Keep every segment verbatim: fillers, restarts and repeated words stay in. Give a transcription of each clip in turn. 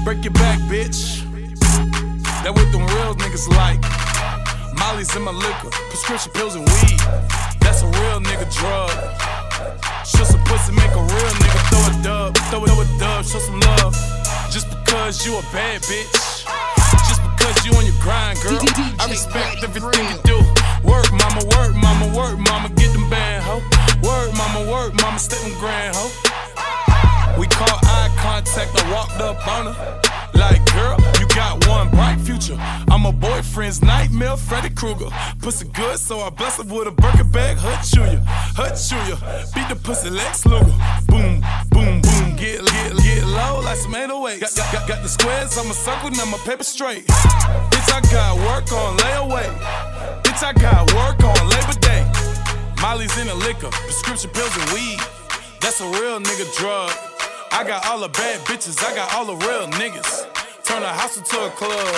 Break your back, bitch. That what them real niggas like. Molly's in my liquor, prescription pills and weed. That's a real nigga drug. Show some pussy, make a real nigga throw a dub. Throw it, throw a dub, show some love. Just because you a bad bitch. Just because you on your grind, girl. I respect everything you do. Work, mama, work, mama, work, mama, get them band, ho. Work, mama, work, mama, stay them grand, ho. We caught eye contact, I walked up on her. Like, girl, you got one bright future. I'm a boyfriend's nightmare, Freddy Krueger. Pussy good, so I bless her with a Birkin bag. Hut chew ya, hut chew ya. Beat the pussy Lex Luger. Boom, boom, boom. Get, get, get low like some eight oh eight. Got, got, got, got the squares on my circle, now my paper straight. Bitch, I got work on layaway. Bitch, I got work on Labor Day. Molly's in the liquor, prescription pills and weed. That's a real nigga drug. I got all the bad bitches, I got all the real niggas. Turn a house into a club.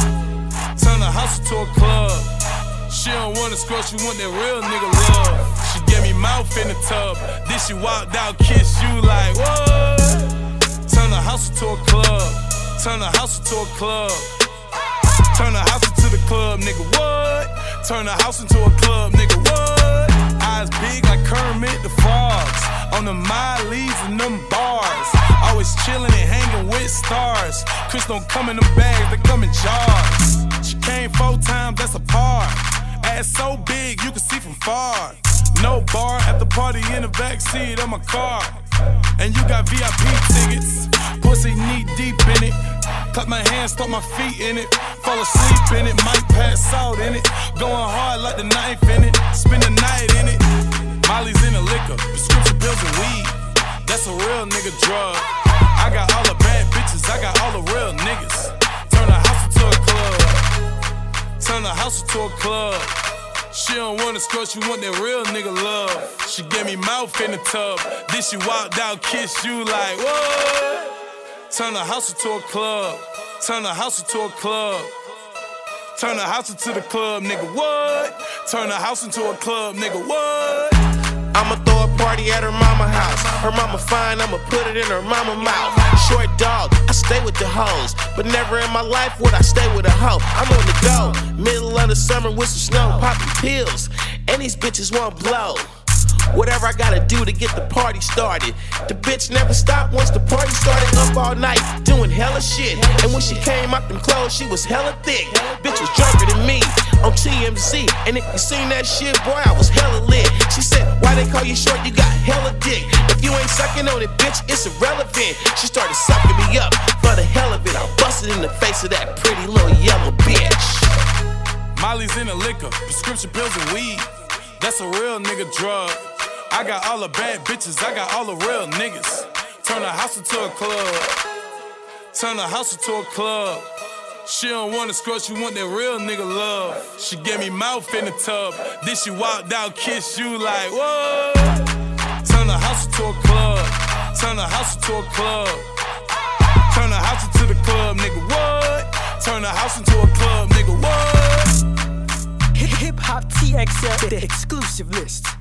Turn a house into a club. She don't want a scrub, she want that real nigga love. She gave me mouth in the tub. Then she walked out, kiss you like, what? Turn a house into a club. Turn a house into a club. Turn a house into the club, nigga, what? Turn a house into a club, nigga, what? Eyes big like Kermit the Frogs. On the Miley's and them bars. Always chillin' and hangin' with stars. Chris don't come in them bags, they come in jars. She came four times, that's a par. Ass so big, you can see from far. No bar at the party in the backseat of my car. And you got V I P tickets. Pussy knee deep in it. Clap my hands, stomp my feet in it. Fall asleep in it, might pass out in it. Going hard like the knife in it. Spend the night in it. Molly's in the liquor, prescription pills and weed. That's a real nigga drug. I got all the bad bitches, I got all the real niggas. Turn a house into a club. Turn a house into a club. She don't want a scrub, she want that real nigga love. She gave me mouth in the tub. Then she walked out, kiss you like, what? Turn a house into a club. Turn a house into a club. Turn a house into the club, nigga, what? Turn a house into a club, nigga, what? I'ma throw a party at her mama house. Her mama fine, I'ma put it in her mama mouth. Short dog, I stay with the hoes, but never in my life would I stay with a hoe. I'm on the go, middle of the summer with some snow, popping pills, and these bitches won't blow. Whatever I gotta do to get the party started. The bitch never stopped once the party started. Up all night, doing hella shit. And when she came out them clothes, she was hella thick. Bitch was drunker than me on T M Z. And if you seen that shit, boy, I was hella lit. She said, why they call you short? You got hella dick. If you ain't sucking on it, bitch, it's irrelevant. She started sucking me up for the hell of it. I busted in the face of that pretty little yellow bitch. Molly's in the liquor, prescription pills and weed. That's a real nigga drug. I got all the bad bitches, I got all the real niggas. Turn a house into a club. Turn a house into a club. She don't want a scrub, she want that real nigga love. She gave me mouth in the tub. Then she walked out, kiss you like, what? Turn a house into a club. Turn a house into a club. Turn a house into the club, nigga, what? Turn a house into a club, nigga, what? Hip Hop T X L, the exclusive list.